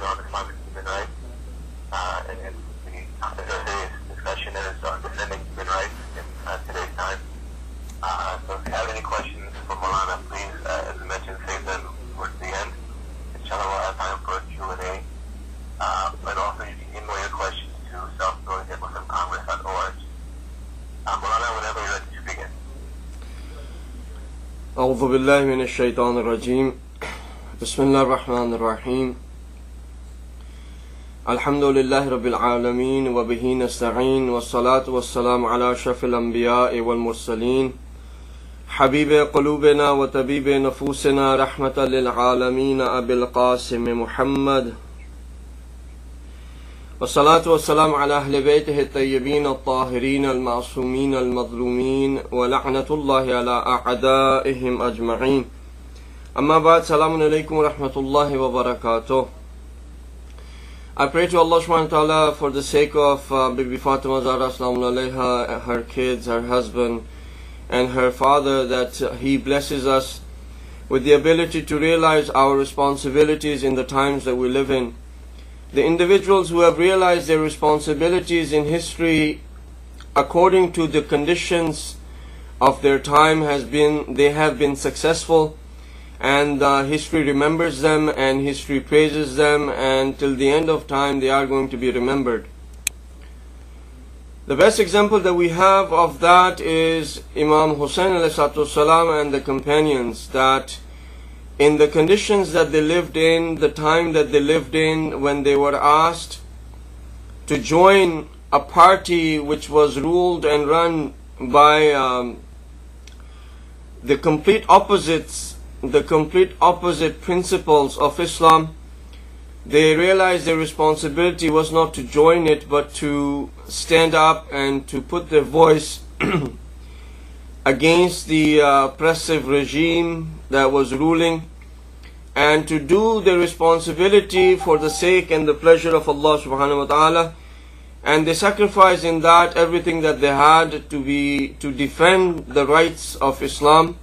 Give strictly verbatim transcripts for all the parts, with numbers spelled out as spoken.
on Islamic human rights, uh, and, and the today's discussion is on defending human rights in uh, today's time. Uh, so if you have any questions for Maulana, please, uh, as I mentioned, save them towards the end. Inshallah, we'll have time for a Q and A. Uh, but also, you can email your questions to self-building at muslim congress dot org. Uh, Maulana, whenever you're ready to begin. أعوذ بالله من الشيطان الرجيم بسم الله الرحمن الرحيم الحمد لله رب العالمين وبه نستعين والصلاة والسلام على أشرف الأنبياء والمرسلين حبيب قلوبنا وطبيب نفوسنا رحمة للعالمين أبي القاسم محمد والصلاة والسلام على أهل بيته الطيبين الطاهرين المعصومين المظلومين ولعنة الله على أعدائهم أجمعين أما بعد سلام عليكم ورحمة الله وبركاته. I pray to Allah subhanahu wa ta'ala for the sake of uh, Bibi Fatima Zahra salamun alayha, her kids, her husband and her father, that uh, He blesses us with the ability to realize our responsibilities in the times that we live in. The individuals who have realized their responsibilities in history according to the conditions of their time has been, they have been successful, and uh, history remembers them and history praises them, and till the end of time they are going to be remembered. The best example that we have of that is Imam Hussein alayhi salatu wasalam and the companions, that in the conditions that they lived in, the time that they lived in, when they were asked to join a party which was ruled and run by um, the complete opposites, the complete opposite principles of Islam, they realized their responsibility was not to join it, but to stand up and to put their voice against the uh, oppressive regime that was ruling, and to do their responsibility for the sake and the pleasure of Allah subhanahu wa ta'ala. And they sacrificed in that everything that they had to be to defend the rights of Islam,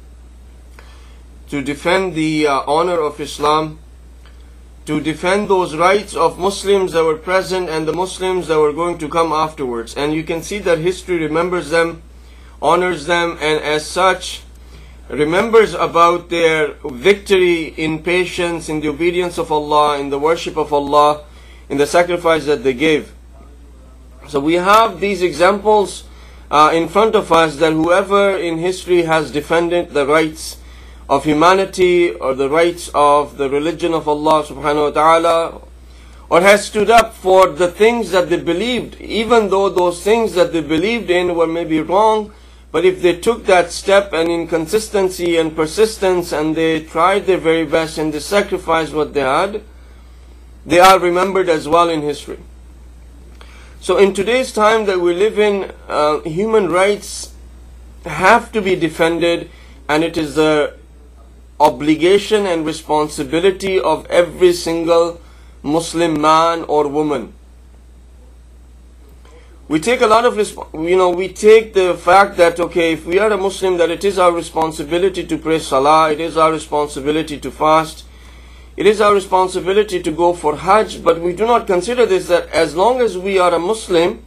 to defend the uh, honor of Islam, to defend those rights of Muslims that were present and the Muslims that were going to come afterwards. And you can see that history remembers them, honors them, and as such remembers about their victory in patience, in the obedience of Allah, in the worship of Allah, in the sacrifice that they gave. So we have these examples uh, in front of us, that whoever in history has defended the rights of humanity or the rights of the religion of Allah subhanahu wa ta'ala, or has stood up for the things that they believed, even though those things that they believed in were maybe wrong, but if they took that step and in consistency and persistence and they tried their very best and they sacrificed what they had, they are remembered as well in history. So in today's time that we live in, uh, human rights have to be defended, and it is the obligation and responsibility of every single Muslim man or woman. We take a lot of, you know, we take the fact that, okay, if we are a Muslim, that it is our responsibility to pray Salah, it is our responsibility to fast, it is our responsibility to go for Hajj, but we do not consider this, that as long as we are a Muslim,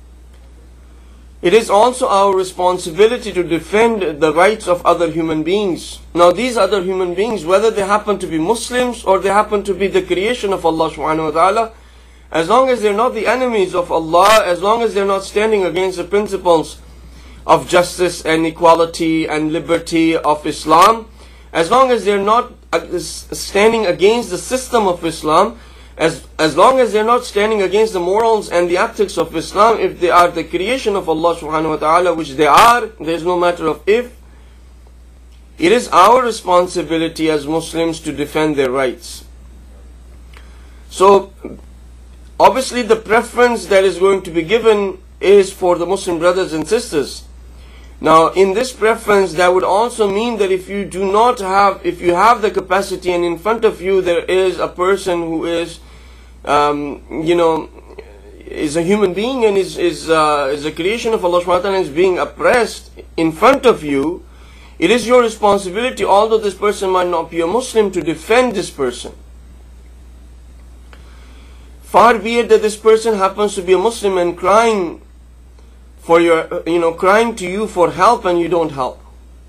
it is also our responsibility to defend the rights of other human beings. Now these other human beings, whether they happen to be Muslims or they happen to be the creation of Allah subhanahu wa ta'ala, as long as they're not the enemies of Allah, as long as they're not standing against the principles of justice and equality and liberty of Islam, as long as they're not standing against the system of Islam, as, as long as they're not standing against the morals and the ethics of Islam, if they are the creation of Allah subhanahu wa ta'ala, which they are, there's no matter of if, it is our responsibility as Muslims to defend their rights. So, obviously the preference that is going to be given is for the Muslim brothers and sisters. Now in this preference, that would also mean that if you do not have, if you have the capacity and in front of you there is a person who is, um, you know, is a human being and is, is, uh, is a creation of Allah subhanahu wa ta'ala and is being oppressed in front of you, it is your responsibility, although this person might not be a Muslim, to defend this person. Far be it that this person happens to be a Muslim and crying for your, you know, crying to you for help and you don't help.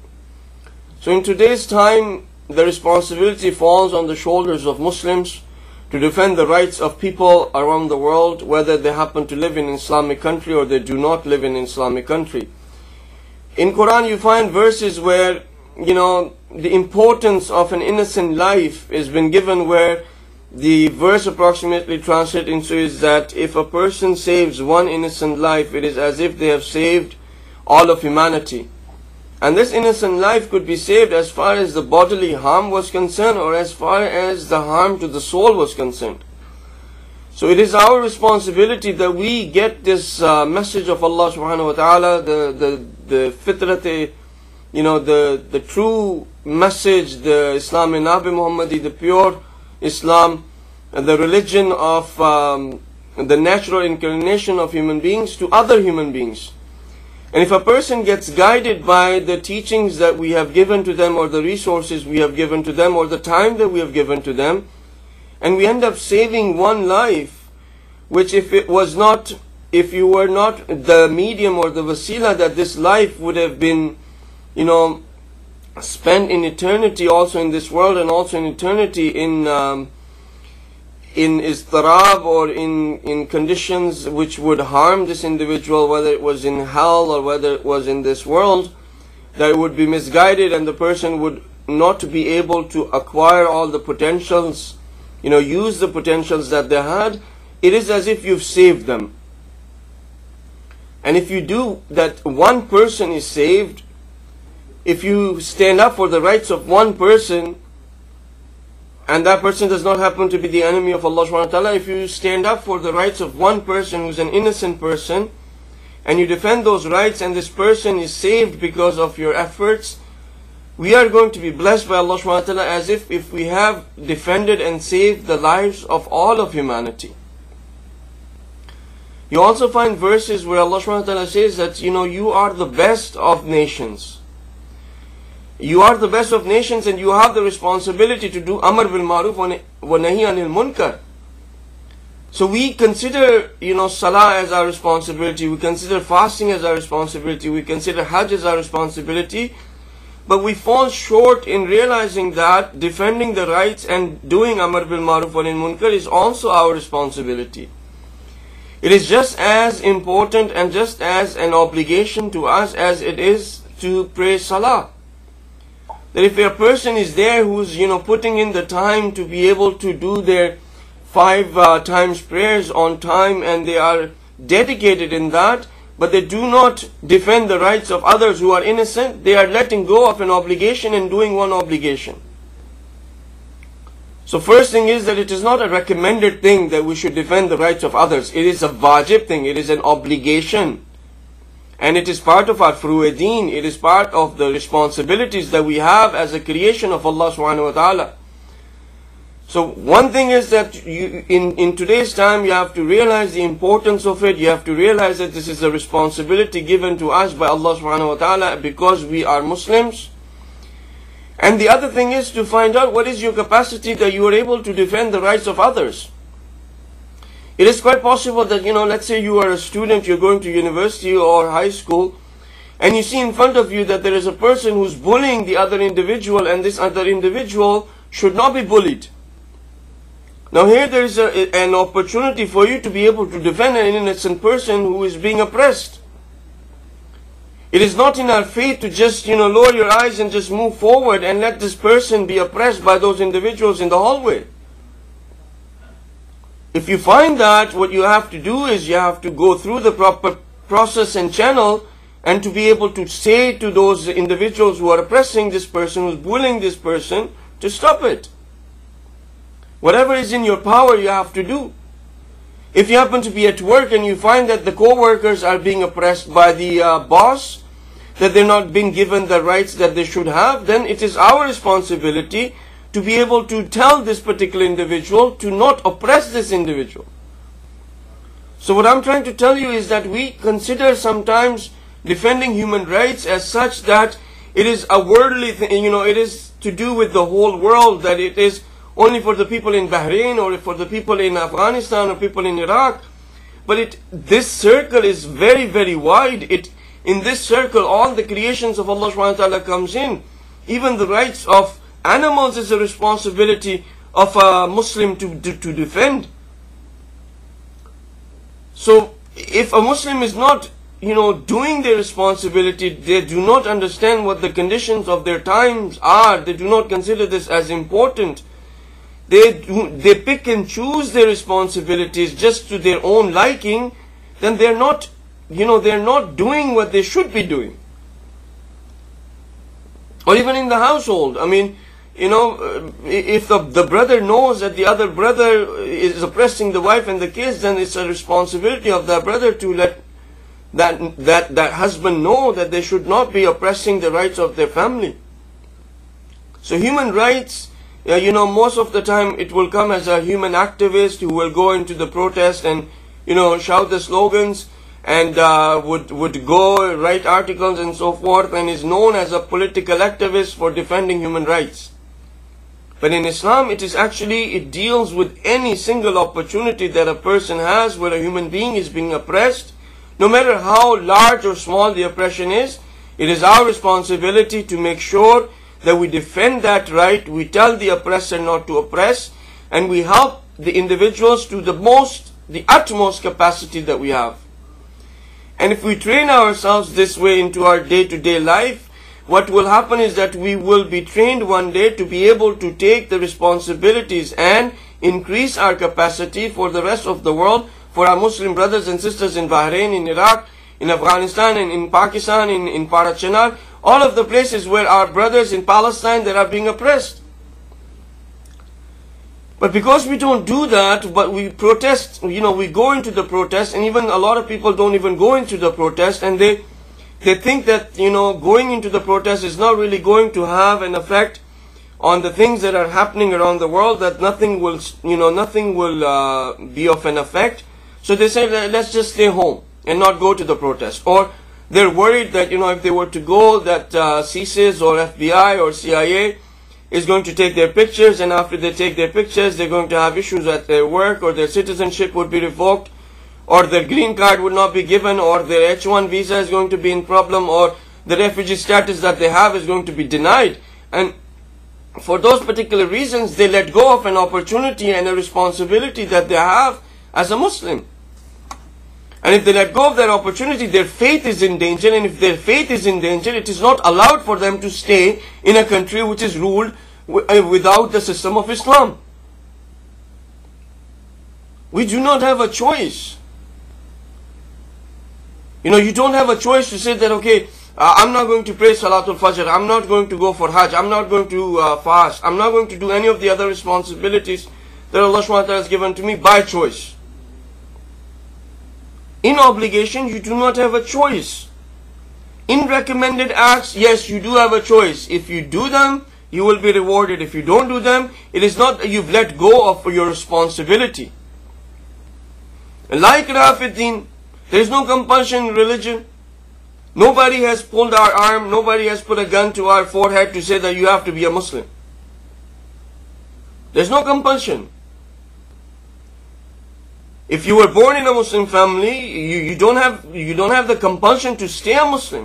So in today's time, the responsibility falls on the shoulders of Muslims to defend the rights of people around the world, whether they happen to live in an Islamic country or they do not live in an Islamic country. In Quran you find verses where, you know, the importance of an innocent life has been given, where the verse approximately translated into is that if a person saves one innocent life, it is as if they have saved all of humanity. And this innocent life could be saved as far as the bodily harm was concerned or as far as the harm to the soul was concerned. So it is our responsibility that we get this uh, message of Allah subhanahu wa ta'ala, the, the, the fitrat, you know, the, the true message, the Islam in Nabi Muhammadi, the pure Islam, the religion of um, the natural inclination of human beings to other human beings. And if a person gets guided by the teachings that we have given to them, or the resources we have given to them, or the time that we have given to them, and we end up saving one life, which if it was not, if you were not the medium or the wasila, that this life would have been, you know, spent in eternity also in this world and also in eternity in um, in istirab or in, in conditions which would harm this individual, whether it was in hell or whether it was in this world, that it would be misguided and the person would not be able to acquire all the potentials, you know, use the potentials that they had. It is as if you've saved them. And if you do that, one person is saved. If you stand up for the rights of one person, and that person does not happen to be the enemy of Allah subhanahu wa ta'ala, if you stand up for the rights of one person who's an innocent person, and you defend those rights, and this person is saved because of your efforts, we are going to be blessed by Allah subhanahu wa ta'ala as if, if we have defended and saved the lives of all of humanity. You also find verses where Allah subhanahu wa ta'ala says that, you know, you are the best of nations. You are the best of nations and you have the responsibility to do Amr bil Maruf wa Nahi anil Munkar. So we consider, you know, Salah as our responsibility, we consider fasting as our responsibility, we consider Hajj as our responsibility, but we fall short in realizing that defending the rights and doing Amr bil Maruf wa Nahi anil Munkar is also our responsibility. It is just as important and just as an obligation to us as it is to pray Salah. That if a person is there who's, you know, putting in the time to be able to do their five uh, times prayers on time, and they are dedicated in that, but they do not defend the rights of others who are innocent, they are letting go of an obligation and doing one obligation. So first thing is that it is not a recommended thing that we should defend the rights of others. It is a wajib thing, it is an obligation. And it is part of our furu'e-deen, it is part of the responsibilities that we have as a creation of Allah subhanahu wa ta'ala. So one thing is that you, in, in today's time you have to realize the importance of it, you have to realize that this is a responsibility given to us by Allah subhanahu wa ta'ala because we are Muslims. And the other thing is to find out what is your capacity that you are able to defend the rights of others. It is quite possible that, you know, let's say you are a student, you're going to university or high school, and you see in front of you that there is a person who's bullying the other individual, and this other individual should not be bullied. Now here there is a, an opportunity for you to be able to defend an innocent person who is being oppressed. It is not in our faith to just, you know, lower your eyes and just move forward and let this person be oppressed by those individuals in the hallway. If you find that, what you have to do is you have to go through the proper process and channel and to be able to say to those individuals who are oppressing this person, who's bullying this person, to stop it. Whatever is in your power you have to do. If you happen to be at work and you find that the co-workers are being oppressed by the uh, boss, that they're not being given the rights that they should have, then it is our responsibility to be able to tell this particular individual to not oppress this individual. So what I'm trying to tell you is that we consider sometimes defending human rights as such that it is a worldly thing, you know, it is to do with the whole world, that it is only for the people in Bahrain or for the people in Afghanistan or people in Iraq. But it, this circle is very, very wide. It, in this circle, all the creations of Allah subhanahu wa ta'ala comes in. Even the rights of animals is a responsibility of a Muslim to, to, to defend. So, if a Muslim is not, you know, doing their responsibility, they do not understand what the conditions of their times are, they do not consider this as important, they, do, they pick and choose their responsibilities just to their own liking, then they're not, you know, they're not doing what they should be doing. Or even in the household, I mean, you know, if the, the brother knows that the other brother is oppressing the wife and the kids, then it's a responsibility of that brother to let that, that, that husband know that they should not be oppressing the rights of their family. So human rights, uh, you know, most of the time it will come as a human activist who will go into the protest and, you know, shout the slogans and uh, would, would go write articles and so forth, and is known as a political activist for defending human rights. But in Islam, it is actually, it deals with any single opportunity that a person has where a human being is being oppressed. No matter how large or small the oppression is, it is our responsibility to make sure that we defend that right, we tell the oppressor not to oppress, and we help the individuals to the most, the utmost capacity that we have. And if we train ourselves this way into our day-to-day life, what will happen is that we will be trained one day to be able to take the responsibilities and increase our capacity for the rest of the world, for our Muslim brothers and sisters in Bahrain, in Iraq, in Afghanistan, and in Pakistan, in, in Parachinar, all of the places where our brothers in Palestine that are being oppressed. But because we don't do that, but we protest, you know, we go into the protest, and even a lot of people don't even go into the protest, and they they think that, you know, going into the protest is not really going to have an effect on the things that are happening around the world, that nothing will, you know, nothing will uh, be of an effect. So they say, let's just stay home and not go to the protest. Or they're worried that, you know, if they were to go, that uh, C I S I S or F B I or C I A is going to take their pictures, and after they take their pictures, they're going to have issues at their work, or their citizenship would be revoked, or their green card would not be given, or their H one visa is going to be in problem, or the refugee status that they have is going to be denied. And for those particular reasons, they let go of an opportunity and a responsibility that they have as a Muslim. And if they let go of that opportunity, their faith is in danger. And if their faith is in danger, it is not allowed for them to stay in a country which is ruled without the system of Islam. We do not have a choice. You know, you don't have a choice to say that, okay, uh, I'm not going to pray Salatul Fajr, I'm not going to go for Hajj, I'm not going to uh, fast, I'm not going to do any of the other responsibilities that Allah subhanahu wa ta'ala has given to me by choice. In obligation, you do not have a choice. In recommended acts, yes, you do have a choice. If you do them, you will be rewarded. If you don't do them, it is not that you've let go of your responsibility. Like Rafiddin, there is no compulsion in religion. Nobody has pulled our arm, nobody has put a gun to our forehead to say that you have to be a Muslim. There's no compulsion. If you were born in a Muslim family, you, you don't have you don't have the compulsion to stay a Muslim.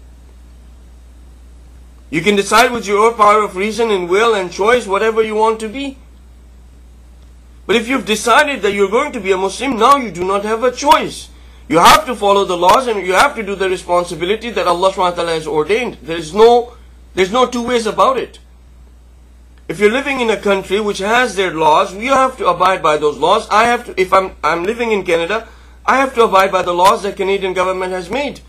You can decide with your power of reason and will and choice whatever you want to be. But if you've decided that you're going to be a Muslim, now you do not have a choice. You have to follow the laws, and you have to do the responsibility that Allah subhanahu wa ta'ala has ordained. There is no there's no two ways about it. If you're living in a country which has their laws, you have to abide by those laws. I have to, if I'm, I'm living in Canada, I have to abide by the laws that Canadian government has made.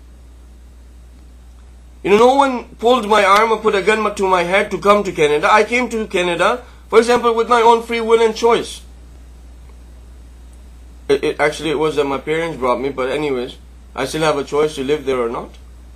You know, no one pulled my arm or put a gun to my head to come to Canada. I came to Canada, for example, with my own free will and choice. It, it actually it was that my parents brought me, but anyways, I still have a choice to live there or not.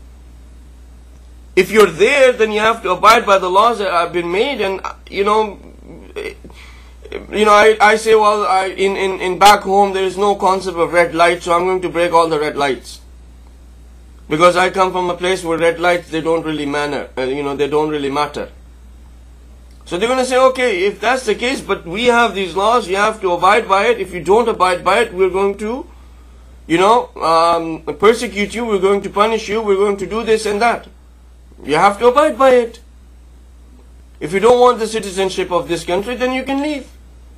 If you're there, then you have to abide by the laws that have been made. And you know, you know, I, I say, well, I, in, in, in back home there is no concept of red light, so I'm going to break all the red lights. Because I come from a place where red lights, they don't really matter, uh, you know, they don't really matter. So they're going to say, okay, if that's the case, but we have these laws, you have to abide by it. If you don't abide by it, we're going to, you know, um, persecute you, we're going to punish you, we're going to do this and that. You have to abide by it. If you don't want the citizenship of this country, then you can leave.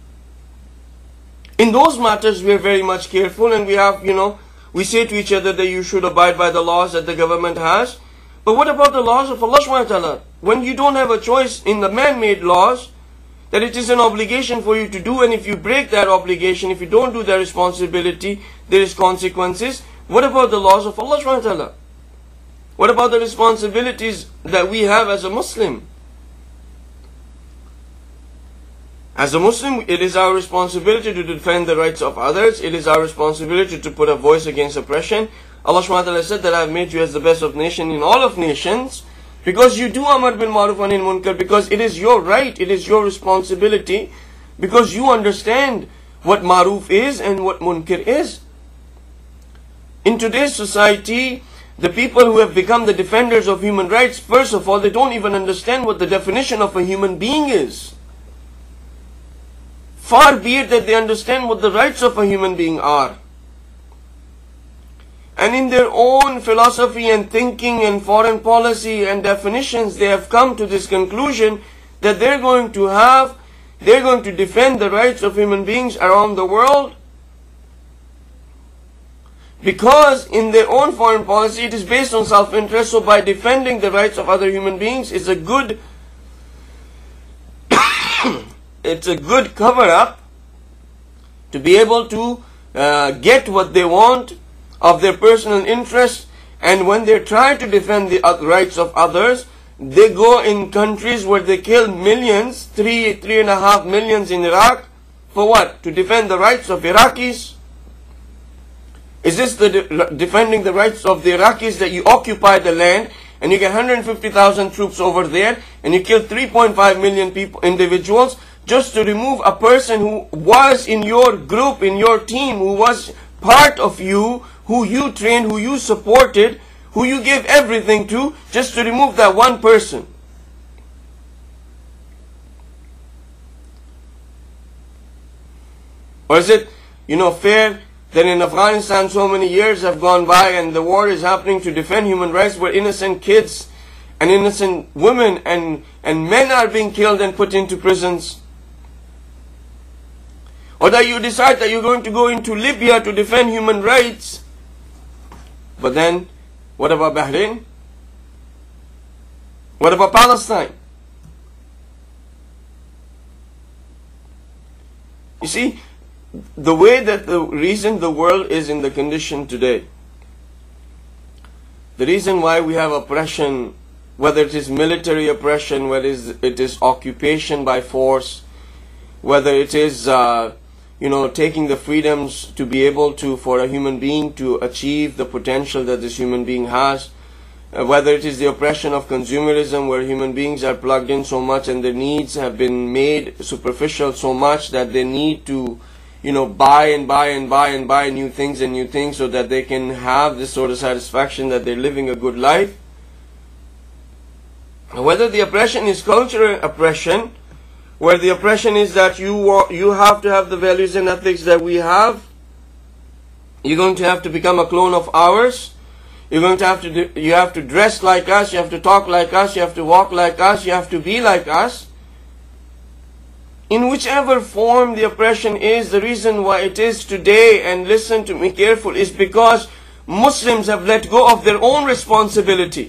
In those matters, we are very much careful, and we have, you know, we say to each other that you should abide by the laws that the government has. But what about the laws of Allah subhanahu wa ta'ala? When you don't have a choice in the man-made laws, that it is an obligation for you to do, and if you break that obligation, if you don't do that responsibility, there is consequences. What about the laws of Allah subhanahu wa ta'ala? What about the responsibilities that we have as a Muslim? As a Muslim, it is our responsibility to defend the rights of others. It is our responsibility to put a voice against oppression. Allah subhanahu wa ta'ala said that I have made you as the best of nation in all of nations, because you do amar bil ma'ruf wa nahy anil munkar, because it is your right, it is your responsibility, because you understand what ma'ruf is and what munkar is. In today's society, the people who have become the defenders of human rights, first of all, they don't even understand what the definition of a human being is. Far be it that they understand what the rights of a human being are. And in their own philosophy and thinking and foreign policy and definitions, they have come to this conclusion that they're going to have, they're going to defend the rights of human beings around the world, because in their own foreign policy it is based on self-interest. So by defending the rights of other human beings is a good it's a good cover-up to be able to uh, get what they want of their personal interests. And when they try to defend the rights of others, they go in countries where they kill millions, three, three and a half millions in Iraq. For what? To defend the rights of Iraqis? Is this the de defending the rights of the Iraqis, that you occupy the land and you get one hundred fifty thousand troops over there and you kill three point five million people, individuals, just to remove a person who was in your group, in your team, who was part of you, who you trained, who you supported, who you gave everything to, just to remove that one person? Or is it, you know, fair that in Afghanistan so many years have gone by and the war is happening to defend human rights, where innocent kids and innocent women and, and men are being killed and put into prisons? Or that you decide that you're going to go into Libya to defend human rights, but then what about Bahrain? What about Palestine? You see, the way that the reason the world is in the condition today, the reason why we have oppression, whether it is military oppression, whether it is occupation by force, whether it is uh, you know, taking the freedoms to be able to, for a human being to achieve the potential that this human being has, uh, whether it is the oppression of consumerism, where human beings are plugged in so much and their needs have been made superficial so much that they need to, you know, buy and buy and buy and buy new things and new things so that they can have this sort of satisfaction that they're living a good life. Whether the oppression is cultural oppression, where the oppression is that you want, you have to have the values and ethics that we have, you're going to have to become a clone of ours, you're going to have to do, you have to dress like us, you have to talk like us, you have to walk like us, you have to be like us. In whichever form the oppression is, the reason why it is today, and listen to me careful, is because Muslims have let go of their own responsibility.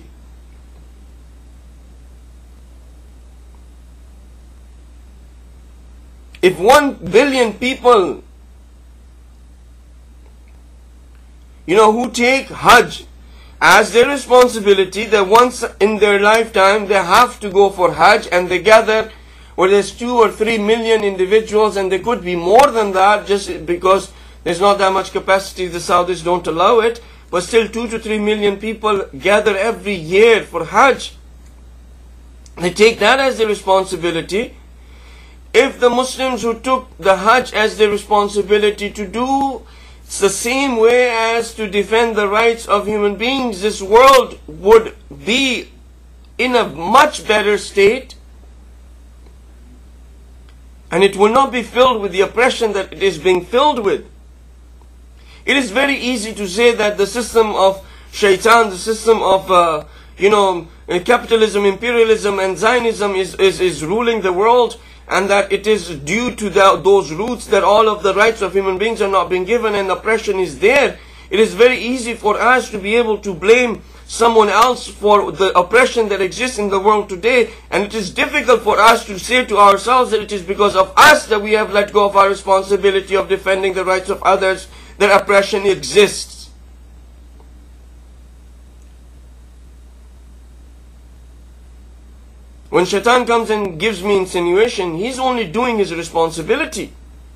If one billion people, you know, who take Hajj as their responsibility, that once in their lifetime they have to go for Hajj, and they gather, where there's two or three million individuals, and there could be more than that, just because there's not that much capacity, the Saudis don't allow it, but still two to three million people gather every year for Hajj. They take that as their responsibility. If the Muslims who took the Hajj as their responsibility to do it's the same way as to defend the rights of human beings, this world would be in a much better state. And it will not be filled with the oppression that it is being filled with. It is very easy to say that the system of shaitan, the system of, uh, you know, capitalism, imperialism and Zionism is, is, is ruling the world, and that it is due to the, those roots that all of the rights of human beings are not being given and oppression is there. It is very easy for us to be able to blame someone else for the oppression that exists in the world today, and it is difficult for us to say to ourselves that it is because of us that we have let go of our responsibility of defending the rights of others that oppression exists. When shaitan comes and gives me insinuation, he's only doing his responsibility.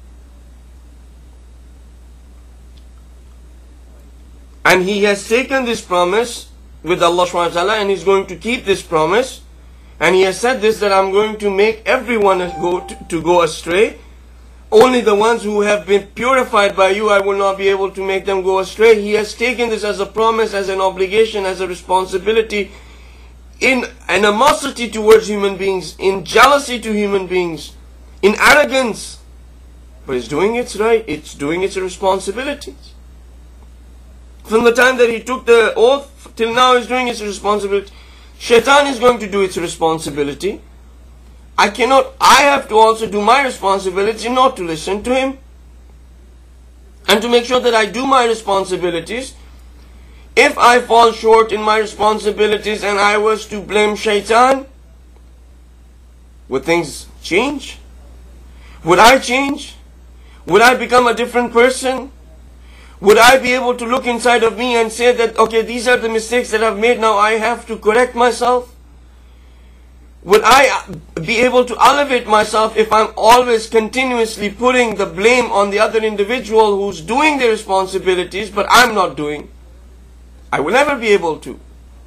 And he has taken this promise with Allah subhanahu wa ta'ala, and he's going to keep this promise. And he has said this, that I'm going to make everyone go to, to go astray. Only the ones who have been purified by you, I will not be able to make them go astray. He has taken this as a promise, as an obligation, as a responsibility, in animosity towards human beings, in jealousy to human beings, in arrogance. But it's doing its right, it's doing its responsibilities. From the time that he took the oath till now, he's doing its responsibility. Shaitan is going to do its responsibility. I cannot, I have to also do my responsibility not to listen to him. And to make sure that I do my responsibilities. If I fall short in my responsibilities and I was to blame shaitan, would things change? Would I change? Would I become a different person? Would I be able to look inside of me and say that, okay, these are the mistakes that I've made, now I have to correct myself? Would I be able to elevate myself if I'm always continuously putting the blame on the other individual who's doing their responsibilities, but I'm not doing? I will never be able to.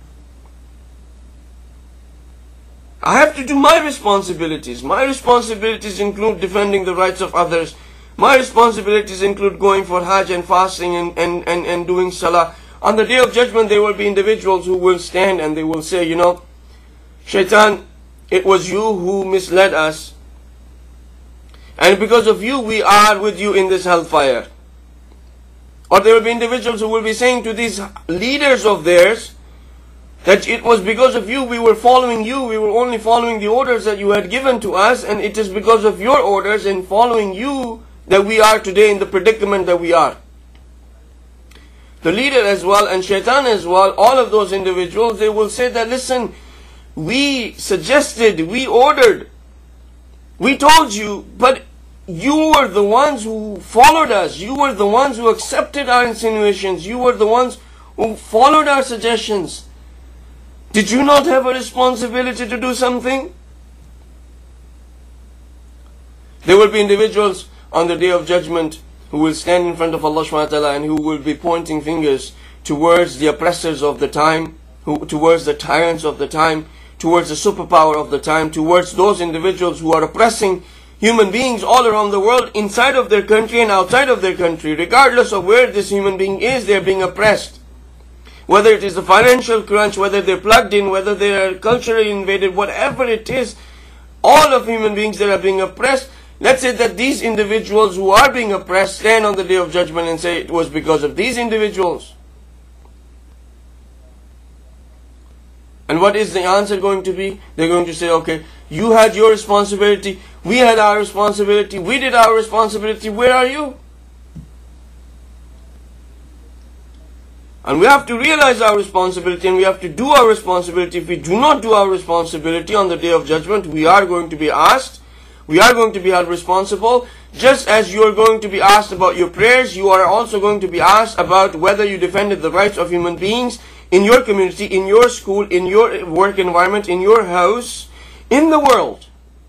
I have to do my responsibilities. My responsibilities include defending the rights of others. My responsibilities include going for Hajj and fasting and, and, and, and doing Salah. On the Day of Judgment, there will be individuals who will stand and they will say, you know, Shaitan, it was you who misled us. And because of you, we are with you in this hellfire. Or there will be individuals who will be saying to these leaders of theirs, that it was because of you, we were following you, we were only following the orders that you had given to us, and it is because of your orders and following you that we are today in the predicament that we are. The leader as well and shaitan as well, all of those individuals, they will say that, listen, we suggested, we ordered, we told you, but you were the ones who followed us, you were the ones who accepted our insinuations, you were the ones who followed our suggestions. Did you not have a responsibility to do something? There will be individuals on the Day of Judgment who will stand in front of Allah subhanahu wa ta'ala and who will be pointing fingers towards the oppressors of the time, who, towards the tyrants of the time, towards the superpower of the time, towards those individuals who are oppressing human beings all around the world, inside of their country and outside of their country. Regardless of where this human being is, they are being oppressed. Whether it is a financial crunch, whether they're plugged in, whether they are culturally invaded, whatever it is, all of human beings that are being oppressed, let's say that these individuals who are being oppressed stand on the Day of Judgment and say it was because of these individuals. And what is the answer going to be? They're going to say, okay, you had your responsibility, we had our responsibility, we did our responsibility, where are you? And we have to realize our responsibility and we have to do our responsibility. If we do not do our responsibility on the Day of Judgment, we are going to be asked, we are going to be held responsible. Just as you are going to be asked about your prayers, you are also going to be asked about whether you defended the rights of human beings in your community, in your school, in your work environment, in your house, in the world.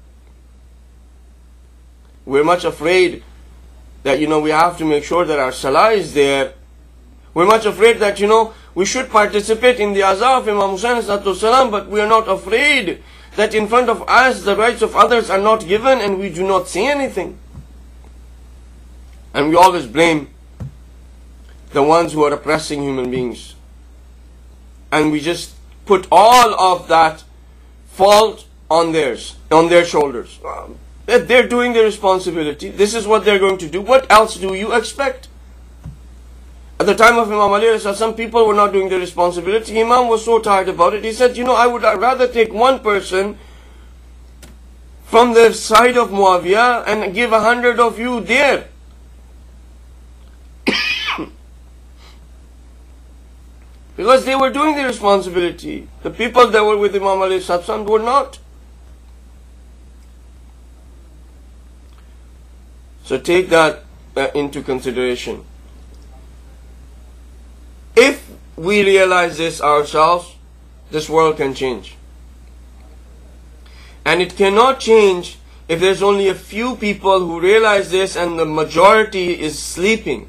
We're much afraid that, you know, we have to make sure that our salah is there. We're much afraid that, you know, we should participate in the azah of Imam Hussain, but we are not afraid that in front of us the rights of others are not given and we do not say anything. And we always blame the ones who are oppressing human beings. And we just put all of that fault on theirs, on their shoulders. that they're doing their responsibility. This is what they're going to do. What else do you expect? At the time of Imam Ali, some people were not doing their responsibility. Imam was so tired about it. He said, you know, I would rather take one person from the side of Muawiyah and give a hundred of you there. Because they were doing their responsibility. The people that were with Imam Ali were not. So take that uh, into consideration. If we realize this ourselves, this world can change. And it cannot change if there's only a few people who realize this and the majority is sleeping.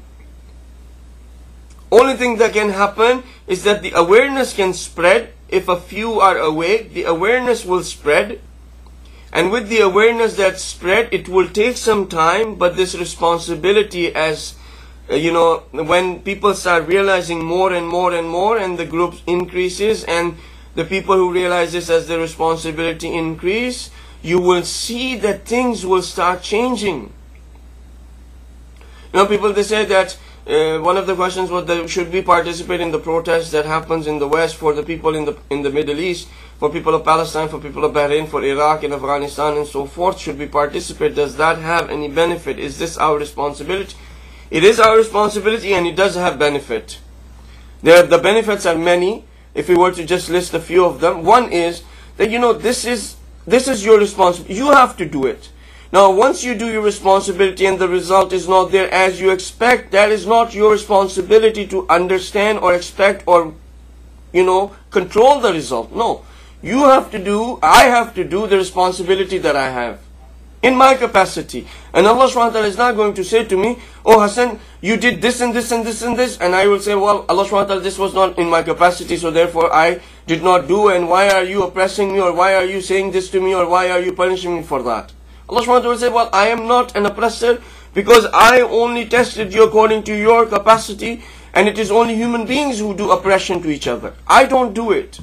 Only thing that can happen is that the awareness can spread. If a few are awake, the awareness will spread. And with the awareness that spread, it will take some time, but this responsibility, as uh, you know, when people start realizing more and more and more, and the group increases, and the people who realize this as their responsibility increase, you will see that things will start changing. You know, people, they say that uh, one of the questions was that should we participate in the protest that happens in the West for the people in the in the Middle East, for people of Palestine, for people of Bahrain, for Iraq and Afghanistan and so forth. Should we participate? Does that have any benefit? Is this our responsibility? It is our responsibility, and it does have benefit. There, the benefits are many. If we were to just list a few of them, one is that, you know, this is this is your responsibility. You have to do it. Now, once you do your responsibility and the result is not there as you expect, that is not your responsibility to understand or expect or, you know, control the result. No. You have to do, I have to do the responsibility that I have in my capacity. And Allah subhanahu wa ta'ala is not going to say to me, oh Hassan, you did this and this and this and this. And I will say, well, Allah subhanahu wa ta'ala, this was not in my capacity, so therefore I did not do. And why are you oppressing me, or why are you saying this to me, or why are you punishing me for that? Allah subhanahu wa ta'ala will say, well, I am not an oppressor because I only tested you according to your capacity, and it is only human beings who do oppression to each other. I don't do it.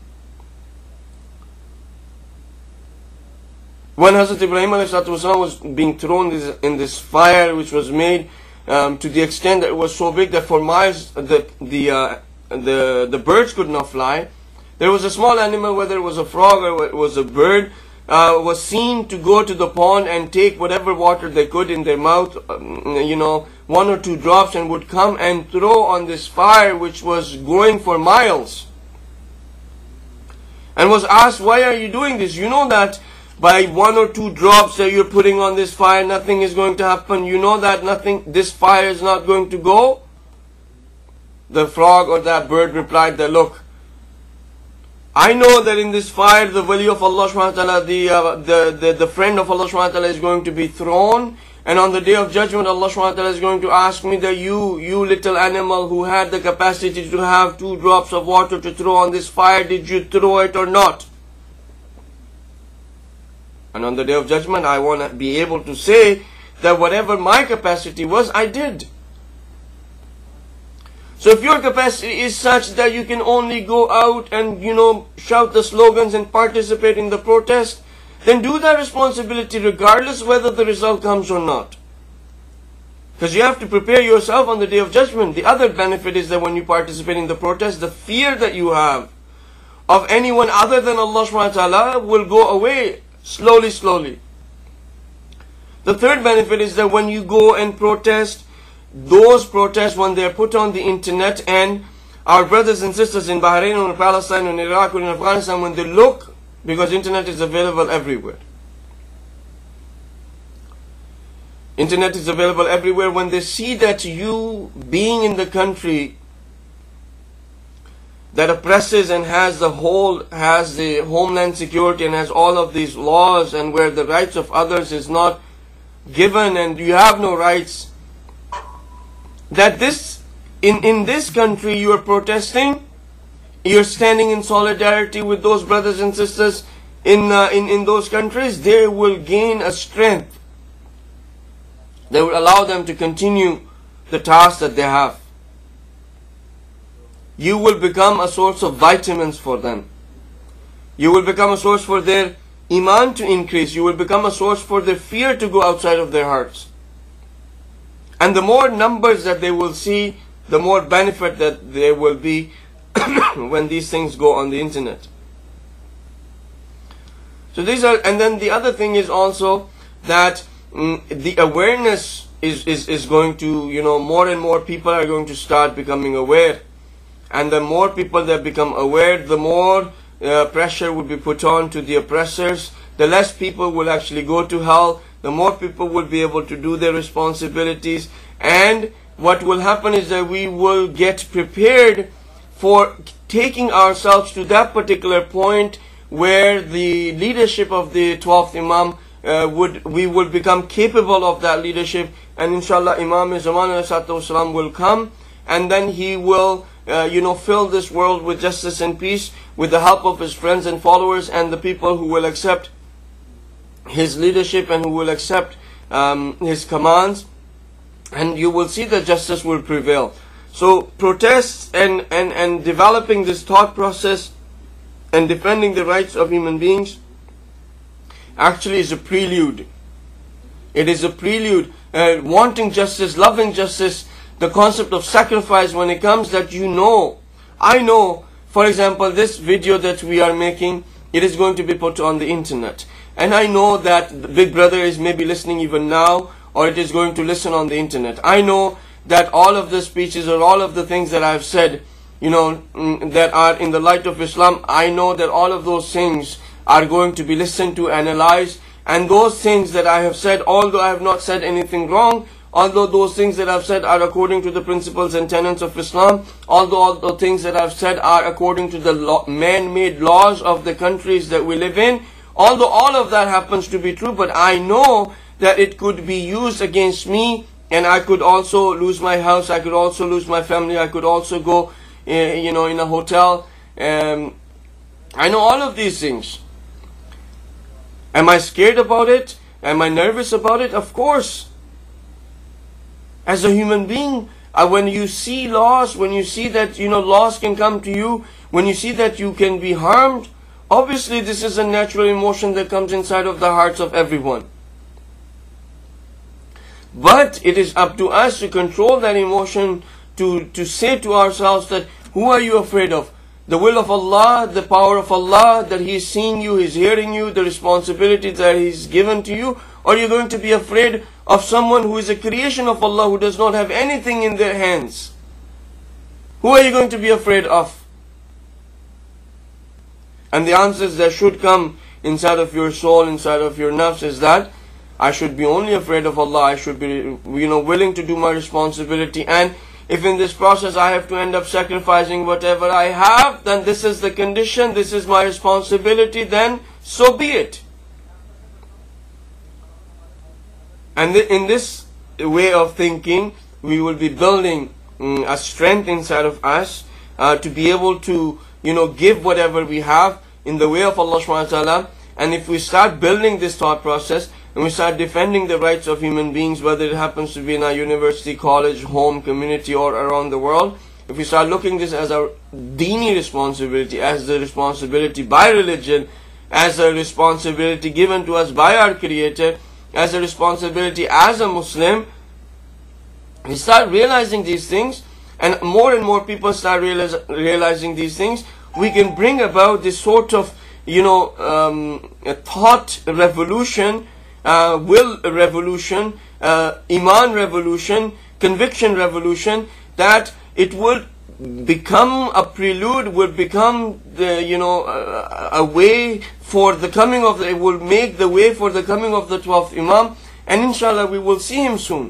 When Hazrat Ibrahim was being thrown in this fire, which was made um, to the extent that it was so big that for miles the the uh, the the birds could not fly, there was a small animal, whether it was a frog or it was a bird, uh, was seen to go to the pond and take whatever water they could in their mouth, um, you know, one or two drops, and would come and throw on this fire which was going for miles. And was asked, why are you doing this? You know that by one or two drops that you're putting on this fire, nothing is going to happen. You know that nothing, this fire is not going to go. The frog or that bird replied that, look, I know that in this fire the wali of Allah subhanahu wa ta'ala, the, uh, the, the, the friend of Allah subhanahu wa ta'ala is going to be thrown. And on the day of judgment, Allah subhanahu wa ta'ala is going to ask me that you, you little animal who had the capacity to have two drops of water to throw on this fire, did you throw it or not? And on the day of judgment, I want to be able to say that whatever my capacity was, I did. So if your capacity is such that you can only go out and, you know, shout the slogans and participate in the protest, then do that responsibility regardless whether the result comes or not. Because you have to prepare yourself on the day of judgment. The other benefit is that when you participate in the protest, the fear that you have of anyone other than Allah subhanahu wa ta'ala will go away. Slowly, slowly. The third benefit is that when you go and protest, those protests, when they are put on the internet, and our brothers and sisters in Bahrain or in Palestine or in Iraq or in Afghanistan, when they look, because internet is available everywhere. Internet is available everywhere. When they see that you being in the country that oppresses and has the whole, has the homeland security and has all of these laws, and where the rights of others is not given and you have no rights, that this, in, in this country you are protesting, you're standing in solidarity with those brothers and sisters in, uh, in, in those countries, they will gain a strength that will allow them to continue the task that they have. You will become a source of vitamins for them. You will become a source for their iman to increase. You will become a source for their fear to go outside of their hearts. And the more numbers that they will see, the more benefit that there will be when these things go on the internet. So these are, and then the other thing is also that mm, the awareness is, is, is going to, you know, more and more people are going to start becoming aware. And the more people that become aware, the more uh, pressure will be put on to the oppressors. The less people will actually go to hell. The more people will be able to do their responsibilities. And what will happen is that we will get prepared for taking ourselves to that particular point where the leadership of the twelfth Imam uh, would we will become capable of that leadership, and inshallah Imam Zaman al-Salam will come, and then he will uh, you know fill this world with justice and peace with the help of his friends and followers and the people who will accept his leadership and who will accept um, his commands, and you will see that justice will prevail. So protests and, and, and developing this thought process and defending the rights of human beings actually is a prelude. It is a prelude. Uh, wanting justice, loving justice, the concept of sacrifice when it comes, that you know, I know, for example, this video that we are making, it is going to be put on the internet. And I know that the Big Brother is maybe listening even now, or it is going to listen on the internet. I know that all of the speeches or all of the things that I've said, you know, that are in the light of Islam, I know that all of those things are going to be listened to, analyzed, and those things that I have said, although I have not said anything wrong, although those things that I've said are according to the principles and tenets of Islam, although all the things that I've said are according to the law, man-made laws of the countries that we live in, although all of that happens to be true, but I know that it could be used against me, and I could also lose my house, I could also lose my family, I could also go, uh, you know, in a hotel. Um, I know all of these things. Am I scared about it? Am I nervous about it? Of course. As a human being, uh, when you see loss, when you see that, you know, loss can come to you, when you see that you can be harmed, obviously this is a natural emotion that comes inside of the hearts of everyone. But it is up to us to control that emotion, to, to say to ourselves that, who are you afraid of? The will of Allah, the power of Allah, that He is seeing you, He is hearing you, the responsibility that He has given to you? Or are you going to be afraid of someone who is a creation of Allah, who does not have anything in their hands? Who are you going to be afraid of? And the answers that should come inside of your soul, inside of your nafs, is that I should be only afraid of Allah. I should be, you know, willing to do my responsibility. And if in this process I have to end up sacrificing whatever I have, then this is the condition, this is my responsibility, then so be it. And in this way of thinking, we will be building um, a strength inside of us uh, to be able to, you know, give whatever we have in the way of Allah subhanahu wa ta'ala. And if we start building this thought process, and we start defending the rights of human beings, whether it happens to be in our university, college, home, community, or around the world, if we start looking this as our deeni responsibility, as the responsibility by religion, as a responsibility given to us by our Creator, as a responsibility as a Muslim, we start realizing these things, and more and more people start realize, realizing these things, we can bring about this sort of, you know, um, a thought revolution, Uh, will revolution, uh, iman revolution, conviction revolution, that it will become a prelude, will become the, you know, uh, a way for the coming of the, it will make the way for the coming of the twelfth Imam, and inshallah we will see him soon.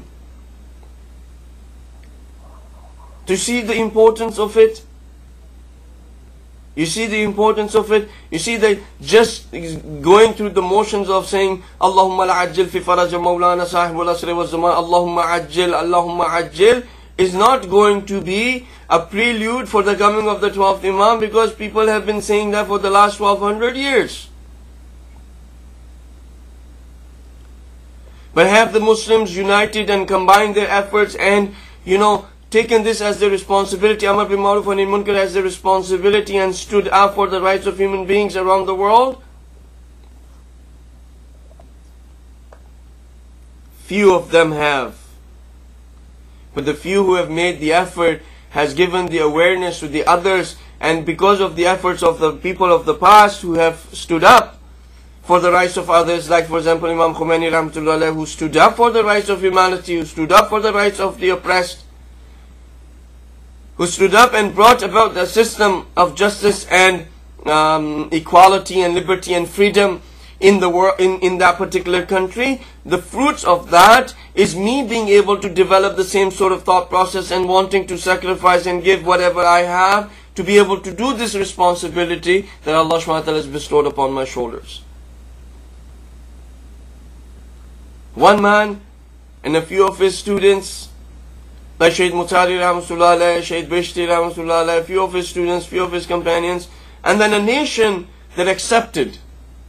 To see the importance of it, you see the importance of it. You see that just going through the motions of saying Allahumma la'ajjil fi faraja Mawlana sahibul asri wa zaman, Allahumma ajjil, Allahumma ajjil, is not going to be a prelude for the coming of the twelfth Imam, because people have been saying that for the last twelve hundred years. But have the Muslims united and combined their efforts and, you know, taken this as their responsibility, Amar bil Ma'ruf wa Nahy anil Munkar as their responsibility, and stood up for the rights of human beings around the world? few of them have. But the few who have made the effort has given the awareness to the others, and because of the efforts of the people of the past who have stood up for the rights of others, like for example Imam Khomeini Rahmatullah Alayh, who stood up for the rights of humanity, who stood up for the rights of the oppressed, who stood up and brought about the system of justice and um, equality and liberty and freedom in the world, in, in that particular country. The fruits of that is me being able to develop the same sort of thought process and wanting to sacrifice and give whatever I have to be able to do this responsibility that Allah subhanahu wa ta'ala has bestowed upon my shoulders. One man and a few of his students, like Shaykh Mutari Rahmatullah Alayh, Shaykh Bishti Rahmatullah Alayh, a few of his students, few of his companions, and then a nation that accepted.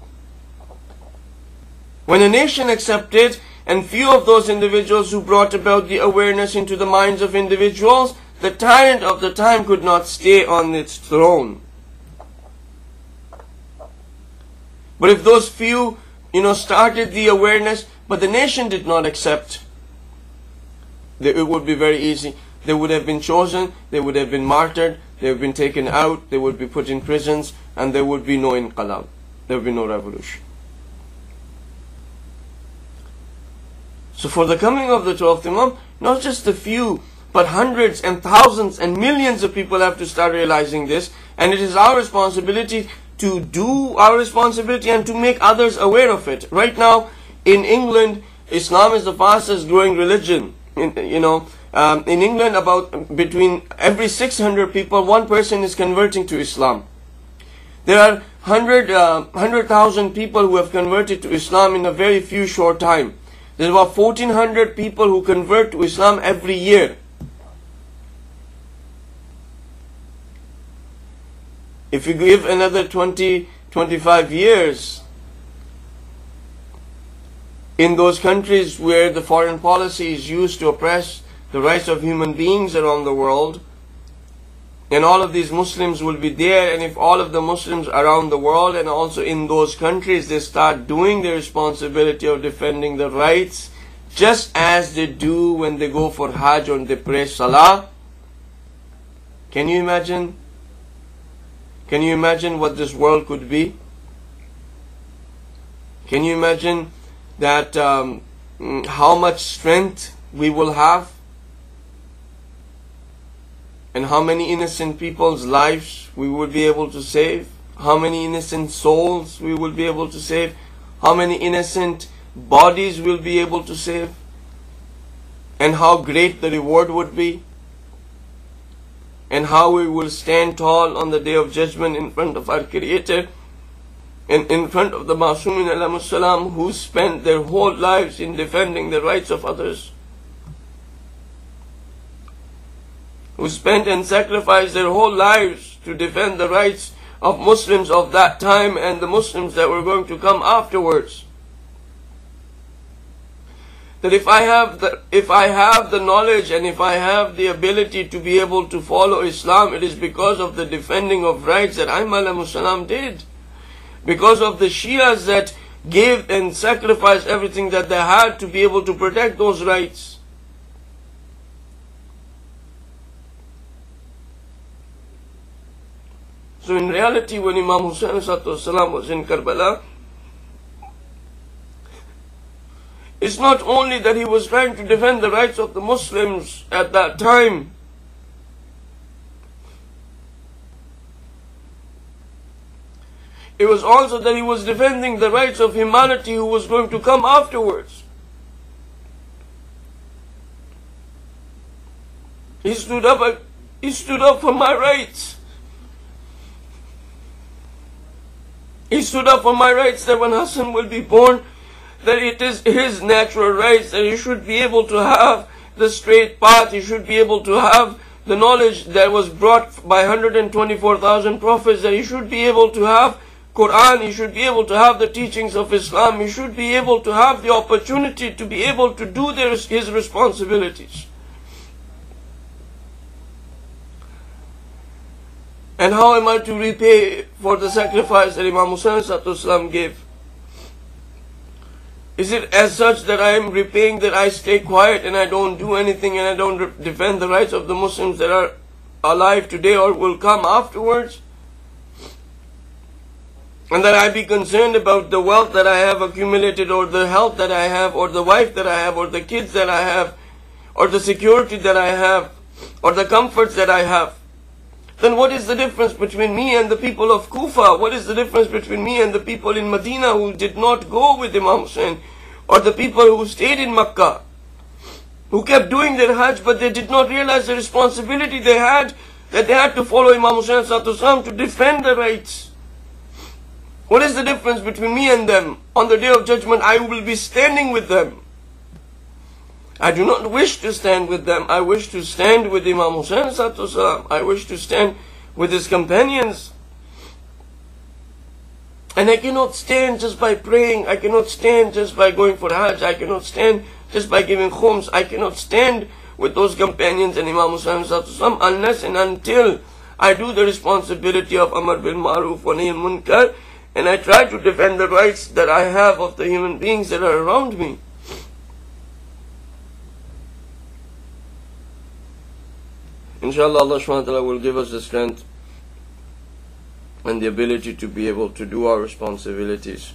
When a nation accepted, and few of those individuals who brought about the awareness into the minds of individuals, the tyrant of the time could not stay on its throne. But if those few, you know, started the awareness, but the nation did not accept, it would be very easy. They would have been chosen, they would have been martyred, they would have been taken out, they would be put in prisons, and there would be no inqalab. There would be no revolution. So for the coming of the twelfth Imam, not just a few, but hundreds and thousands and millions of people have to start realizing this. And it is our responsibility to do our responsibility and to make others aware of it. Right now, in England, Islam is the fastest growing religion. In, you know, um, in England, about between every six hundred people, one person is converting to Islam. There are one hundred, uh, one hundred thousand people who have converted to Islam in a very few short time. There's about fourteen hundred people who convert to Islam every year. If you give another twenty, twenty-five years, in those countries where the foreign policy is used to oppress the rights of human beings around the world, and all of these Muslims will be there, and if all of the Muslims around the world and also in those countries, they start doing their responsibility of defending the rights, just as they do when they go for Hajj or they pray Salah, can you imagine? Can you imagine what this world could be? Can you imagine that um, how much strength we will have? And how many innocent people's lives we will be able to save? How many innocent souls we will be able to save? How many innocent bodies we'll be able to save? And how great the reward would be? And how we will stand tall on the day of judgment in front of our Creator and in front of the Masumin alayhi salam, who spent their whole lives in defending the rights of others, who spent and sacrificed their whole lives to defend the rights of Muslims of that time and the Muslims that were going to come afterwards. That if I have the, if I have the knowledge and if I have the ability to be able to follow Islam, it is because of the defending of rights that Aim alayhi salam did. Because of the Shias that gave and sacrificed everything that they had to be able to protect those rights. So in reality, when Imam Hussain was in Karbala, it's not only that he was trying to defend the rights of the Muslims at that time, it was also that he was defending the rights of humanity who was going to come afterwards. He stood up, he stood up for my rights. He stood up for my rights that when Hassan will be born, that it is his natural rights, that he should be able to have the straight path, he should be able to have the knowledge that was brought by one hundred twenty-four thousand prophets, that he should be able to have Quran, he should be able to have the teachings of Islam, he should be able to have the opportunity to be able to do their, his responsibilities. And how am I to repay for the sacrifice that Imam Hussain gave? Is it as such that I am repaying that I stay quiet and I don't do anything and I don't defend the rights of the Muslims that are alive today or will come afterwards? And that I be concerned about the wealth that I have accumulated, or the health that I have, or the wife that I have, or the kids that I have, or the security that I have, or the comforts that I have? Then what is the difference between me and the people of Kufa? What is the difference between me and the people in Medina who did not go with Imam Hussein? Or the people who stayed in Makkah, who kept doing their Hajj, but they did not realize the responsibility they had, that they had to follow Imam Hussein to defend the rights. What is the difference between me and them? On the Day of Judgment, I will be standing with them. I do not wish to stand with them. I wish to stand with Imam Hussein. I wish to stand with his companions. And I cannot stand just by praying. I cannot stand just by going for Hajj. I cannot stand just by giving khums. I cannot stand with those companions and Imam Hussein unless and until I do the responsibility of Amr bil Ma'ruf wa Nahy anil Munkar, and I try to defend the rights that I have of the human beings that are around me. Inshallah, Allah subhanahu wa ta'ala will give us the strength and the ability to be able to do our responsibilities.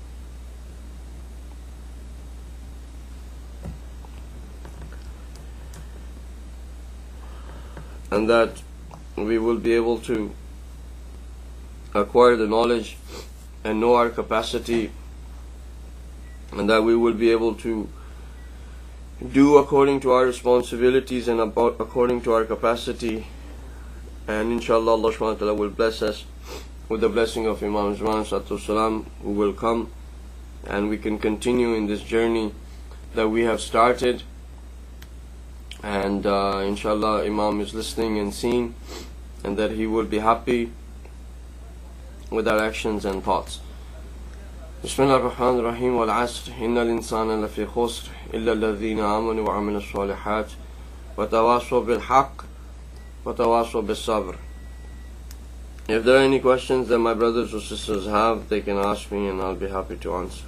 And that we will be able to acquire the knowledge and know our capacity, and that we will be able to do according to our responsibilities and about according to our capacity. And inshallah, Allah subhanahu wa ta'ala will bless us with the blessing of Imam Zaman salam, who will come, and we can continue in this journey that we have started. And uh, inshallah, Imam is listening and seeing, and that he will be happy with our actions and thoughts. Bismillah ar-Rahman ar-Rahim. Wal asr innal insana lafi khusr illa alladhina amanu wa amilu salihat wa tawasaw bil haqq wa tawasaw bis sabr. If there are any questions that my brothers or sisters have, they can ask me and I'll be happy to answer.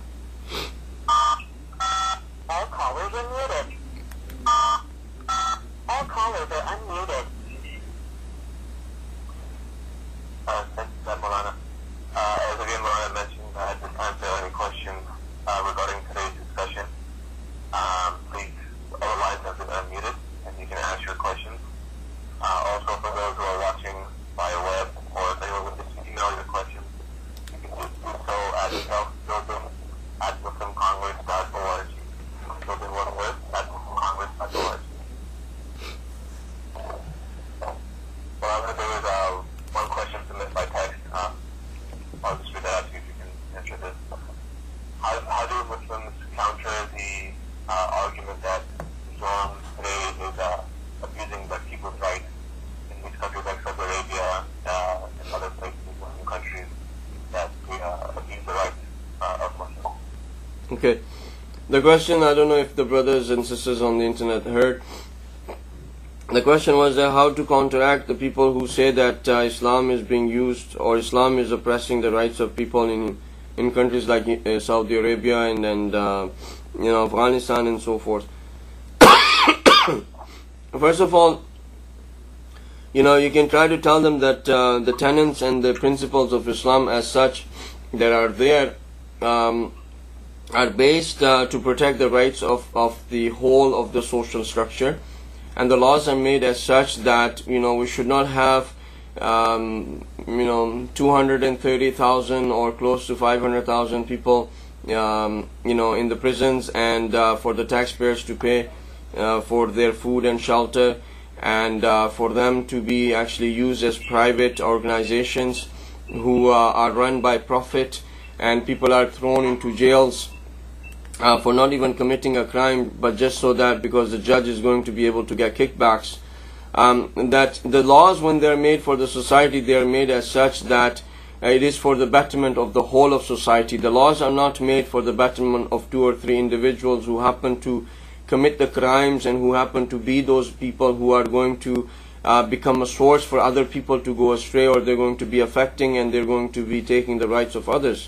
All callers are muted. All callers are unmuted. Uh, thank you, Maulana. Uh, as again, Maulana mentioned, uh, at this time, if there are any questions uh, regarding today's discussion, um, please, all lines have been unmuted, and you can ask your questions. Uh, also, for those who are watching via web, or if anyone would just email your questions, you can do so at self-building at muslim congress dot org. Building one word at muslim congress dot org. Well, there was uh, one question submitted by text. Uh, I'll just read that out to you if you can answer this. How, how do Muslims counter the uh, argument that Islam today is uh, abusing the people's rights in these countries like Saudi Arabia uh, and other places, Muslim countries, that we uh, abuse the rights uh, of Muslims? Okay. The question, I don't know if the brothers and sisters on the internet heard. The question was uh, how to counteract the people who say that uh, Islam is being used, or Islam is oppressing the rights of people in in countries like uh, Saudi Arabia and and uh, you know, Afghanistan and so forth. First of all, you know, you can try to tell them that uh, the tenets and the principles of Islam as such that are there um, are based uh, to protect the rights of, of the whole of the social structure. And the laws are made as such that, you know, we should not have, um, you know, two hundred thirty thousand or close to five hundred thousand people, um, you know, in the prisons, and uh, for the taxpayers to pay uh, for their food and shelter, and uh, for them to be actually used as private organizations who uh, are run by profit, and people are thrown into jails Uh, for not even committing a crime, but just so that because the judge is going to be able to get kickbacks. Um, that the laws, when they're made for the society, they are made as such that uh, it is for the betterment of the whole of society. The laws are not made for the betterment of two or three individuals who happen to commit the crimes and who happen to be those people who are going to uh, become a source for other people to go astray, or they're going to be affecting and they're going to be taking the rights of others.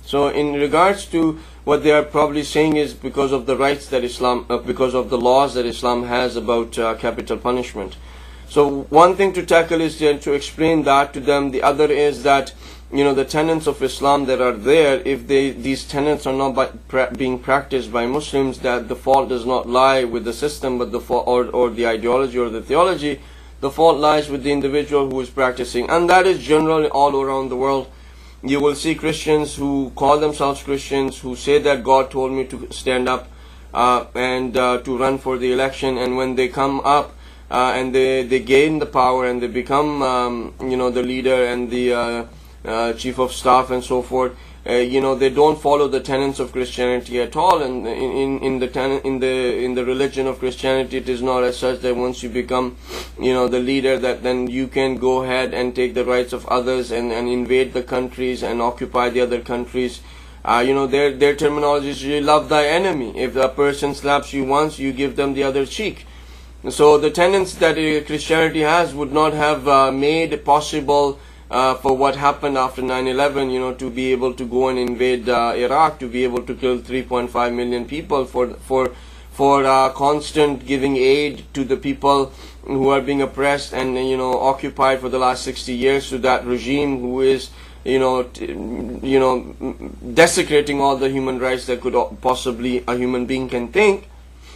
So in regards to what they are probably saying is because of the rights that Islam, uh, because of the laws that Islam has about uh, capital punishment. So one thing to tackle is to explain that to them. The other is that, you know, the tenets of Islam that are there, if they these tenets are not by, pra being practiced by Muslims, that the fault does not lie with the system, but the fault, or, or the ideology or the theology, the fault lies with the individual who is practicing. And that is generally all around the world. You will see Christians who call themselves Christians, who say that God told me to stand up uh, and uh, to run for the election, and when they come up uh, and they, they gain the power and they become um, you know, the leader and the uh, uh, chief of staff and so forth, uh, you know, they don't follow the tenets of Christianity at all. And in, in, in the ten in the in the religion of Christianity, it is not as such that once you become, you know, the leader, that then you can go ahead and take the rights of others and, and invade the countries and occupy the other countries. Uh, you know, their their terminology is, you love thy enemy. If a person slaps you once, you give them the other cheek. So the tenets that uh, Christianity has would not have uh, made possible uh, for what happened after nine eleven, you know, to be able to go and invade uh, Iraq, to be able to kill three point five million people, for for for uh, constant giving aid to the people who are being oppressed and, you know, occupied for the last sixty years, to that regime who is, you know, t you know, desecrating all the human rights that could possibly a human being can think.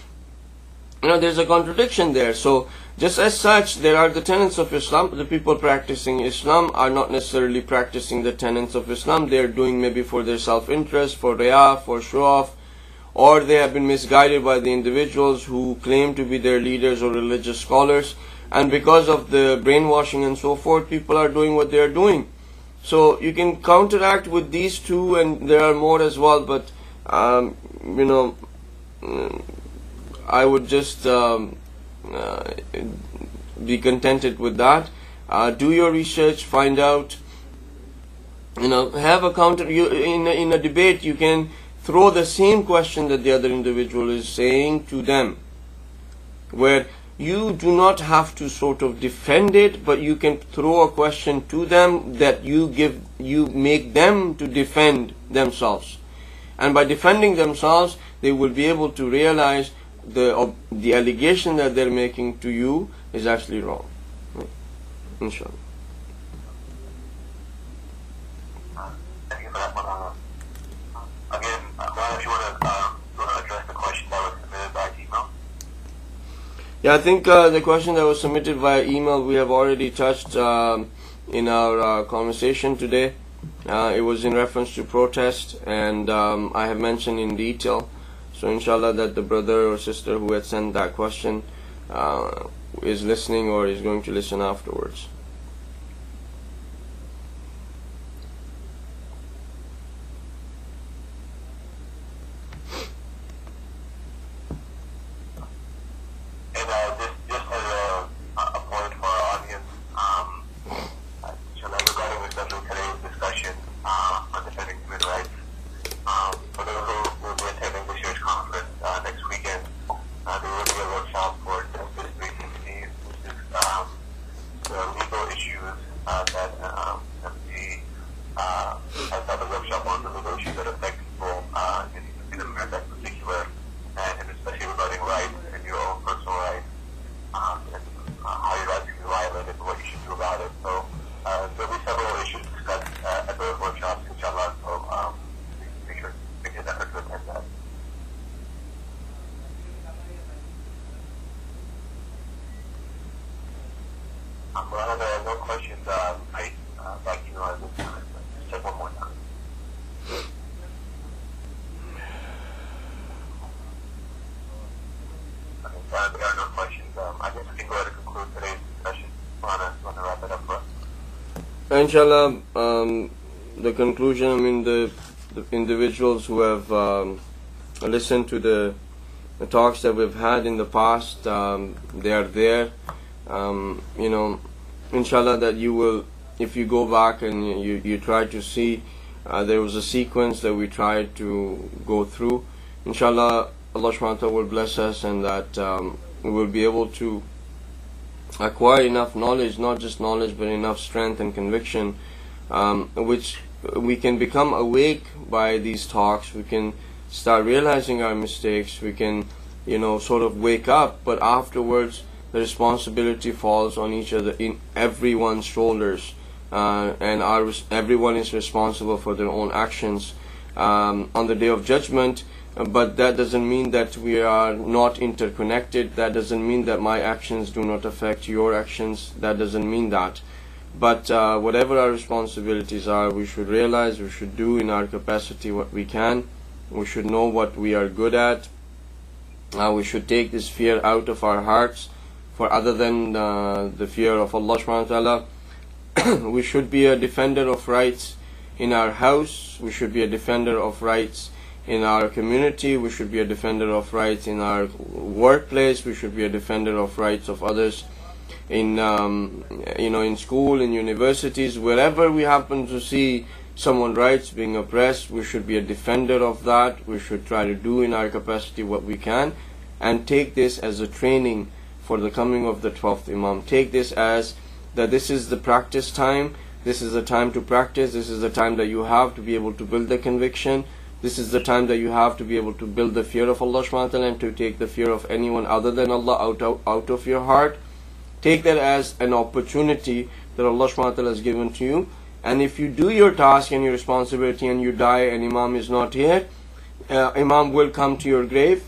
You know, there's a contradiction there. So just as such, there are the tenets of Islam. The people practicing Islam are not necessarily practicing the tenets of Islam. They are doing maybe for their self-interest, for riyah, for show-off, or they have been misguided by the individuals who claim to be their leaders or religious scholars. And because of the brainwashing and so forth, people are doing what they are doing. So you can counteract with these two, and there are more as well, but um, you know, I would just um, uh, be contented with that. Uh, do your research, find out, you know, have a counter. You, in, a, in a debate, you can throw the same question that the other individual is saying to them, where you do not have to sort of defend it, but you can throw a question to them that you give, you make them to defend themselves. And by defending themselves, they will be able to realize the uh, the allegation that they're making to you is actually wrong. Inshallah. Thank you for that one. Uh, again, uh, if you want to uh, want to address the question that was submitted by email. Yeah, I think uh, the question that was submitted via email we have already touched um, in our uh, conversation today. Uh, it was in reference to protest, and um, I have mentioned in detail. So inshallah that the brother or sister who had sent that question uh, is listening or is going to listen afterwards. And uh, just, just as a, a point for our audience, um, inshallah, regarding the subject of today's discussion uh, on defending human rights, um, for those who will be attending this year's conference uh, next weekend, uh, there will be a workshop for Justice three sixty, which is um, the legal issues uh, that um, M C uh, has done a workshop on, the legal issues that affect people uh, in, in America in particular, and, and especially regarding rights and your own personal rights, um, and uh, how your rights can be violated and what you should do about it. So uh, there will be several issues discussed uh, at those workshops, inshallah. So um, make sure make an effort to attend that. Um, well, there are no questions. Uh, I uh, like you know at this time. Just check one more time. Okay, uh, there are no questions. Um, I guess we can go ahead and conclude today's discussion. Want to want to wrap it up for us? Inshallah, um, the conclusion, I mean, the, the individuals who have um, listened to the, the talks that we've had in the past, um, they are there. Um, you know, inshallah that you will, if you go back and you, you try to see, uh, there was a sequence that we tried to go through. Inshallah, Allah subhanahu wa ta'ala will bless us, and that um, we will be able to acquire enough knowledge, not just knowledge but enough strength and conviction, um, which we can become awake by these talks. We can start realizing our mistakes. We can, you know, sort of wake up, but afterwards the responsibility falls on each other, in everyone's shoulders, uh, and our everyone is responsible for their own actions um, on the Day of Judgment. But that doesn't mean that we are not interconnected. That doesn't mean that my actions do not affect your actions. That doesn't mean that. But uh, whatever our responsibilities are, we should realize, we should do in our capacity what we can. We should know what we are good at. Uh, we should take this fear out of our hearts for other than uh, the fear of Allah subhanahu wa ta'ala. We should be a defender of rights in our house. We should be a defender of rights in our community. We should be a defender of rights in our workplace. We should be a defender of rights of others in um, you know in school, in universities, wherever we happen to see someone's rights being oppressed. We should be a defender of that. We should try to do in our capacity what we can, and take this as a training for the coming of the twelfth Imam. Take this as that this is the practice time. This is the time to practice. This is the time that you have to be able to build the conviction. This is the time that you have to be able to build the fear of Allah subhanahu wa ta'ala, and to take the fear of anyone other than Allah out of, out of your heart. Take that as an opportunity that Allah subhanahu wa ta'ala has given to you. And if you do your task and your responsibility and you die and Imam is not here, uh, Imam will come to your grave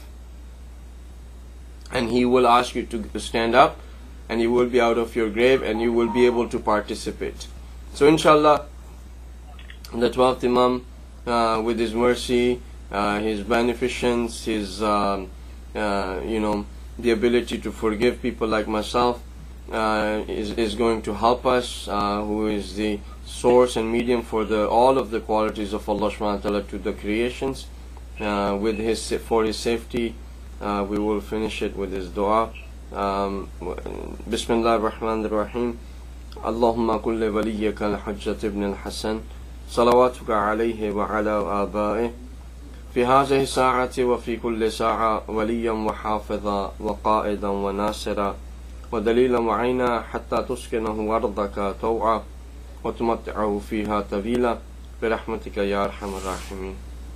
and he will ask you to stand up, and you will be out of your grave and you will be able to participate. So inshallah, the twelfth Imam, uh, with his mercy, uh, his beneficence, his um, uh, you know the ability to forgive people like myself, uh, is, is going to help us, uh, who is the source and medium for the all of the qualities of Allah subhanahu wa ta'ala to the creations. Uh, with his for his safety, uh, we will finish it with his dua. um, Bismillah ar-Rahman ar-Rahim. Allahumma kulli waliyyaka al-Hujjat ibn al-Hasan salawatuka alayhi wa ala aba'ih fi hadhihi sa'ati wa fi kulli sa'a waliyan wa hafidha wa qa'idan wa nasira wa dalilan wa 'ayna hatta tuskinahu ardaka taw'a وتمتعه فيها طويلا برحمتك يا أرحم الراحمين.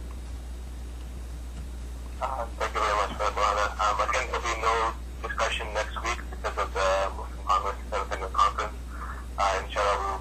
Uh, thank you very much for that, Maulana. Um, again, there'll be no discussion next week because of the Muslim Congress, the Congress. Uh, inshallah,